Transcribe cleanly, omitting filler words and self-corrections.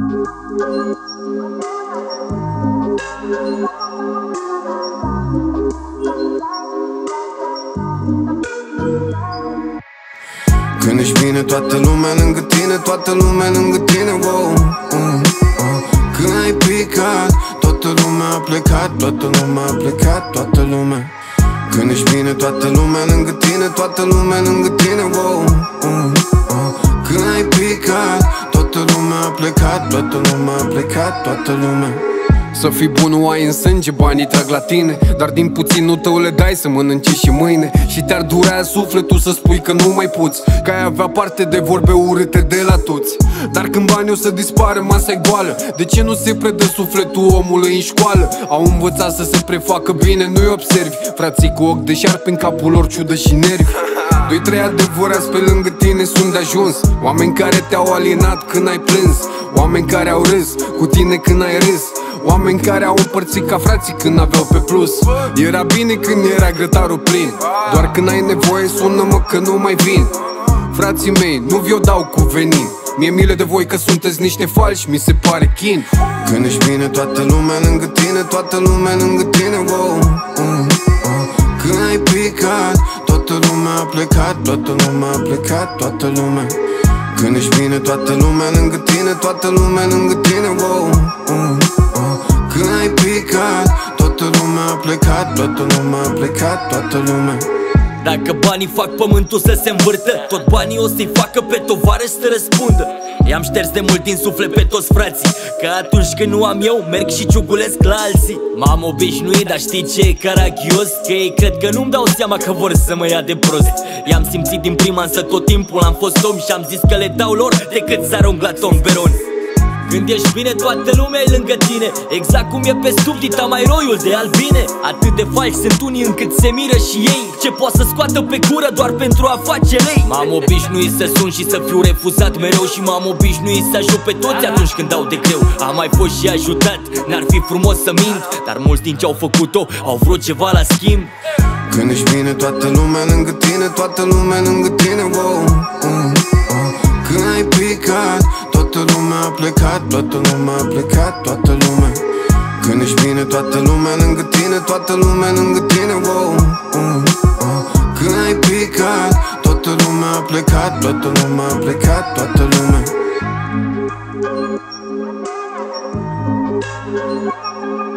Când ești bine, toată lumea lângă tine, toată lumea lângă tine, wow. Când ai picat, toată lumea a plecat, toată lumea a plecat, toată lumea. Când ești bine, toată lumea lângă tine, toată lumea lângă tine, wow. Când ai picat, toată lumea a plecat, toată lumea a plecat, toată lumea. Să fii bun nu ai în sânge, banii trag la tine, dar din puținul tău le dai să mănânci și mâine. Și te-ar durea sufletul să spui că nu mai poți, că ai avea parte de vorbe urâte de la toți. Dar când banii o să dispară, masa-i goală. De ce nu se predă sufletul omului în școală? Au învățat să se prefacă bine, nu-i observi. Frații cu ochi de șarpe în capul lor, ciudă și nervi. Doi-trei adevărați pe lângă tine sunt de ajuns. Oameni care te-au alienat când ai plâns, oameni care au râs cu tine când ai râs, oameni care au împărțit ca frații când aveau pe plus. Era bine când era grătarul plin, doar când ai nevoie sună-mă că nu mai vin. Frații mei, nu vi-o dau cu venin, mi-e milă de voi că sunteți niște falși, mi se pare chin. Când ești bine, toată lumea lângă tine, toată lumea lângă tine, wow. Când ai picat, toată lumea a plecat, toată lumea a plecat, toată lumea. Când ești bine, toată lumea lângă tine, toată lumea lângă tine, wow. Când ai picat, toată lumea a plecat, toată lumea a plecat, toată lumea. Dacă banii fac pământul să se învârtă, tot banii o să-i facă pe tovarăș să răspundă. I-am șters de mult din suflet pe toți frații, că atunci când nu am eu, merg și ciugulesc la alții. M-am obișnuit, dar știi ce e caragios? Că ei cred că nu-mi dau seama că vor să mă ia de prost. I-am simțit din prima, însă tot timpul am fost om și am zis că le dau lor decât să arunc la tomberon. Când ești bine, toată lumea e lângă tine, exact cum e pe subdita mai roiul de albine. Atât de falși sunt unii încât se miră și ei ce poate să scoată pe gură doar pentru a face lei. M-am obișnuit să sun și să fiu refuzat mereu, și m-am obișnuit să ajut pe toți atunci când dau de greu. Am mai fost și ajutat, n-ar fi frumos să mint, dar mulți din ce au făcut-o au vrut ceva la schimb. Când ești bine, toată lumea lângă tine, toată lumea lângă tine, wow. Când ai picat, toată lumea a plecat, toată lumea a plecat, toată lumea. Când ești bine, toată lumea lângă tine, toată lumea lângă tine, wow. Când ai picat, toată lumea a plecat, toată lumea a plecat, toată lumea.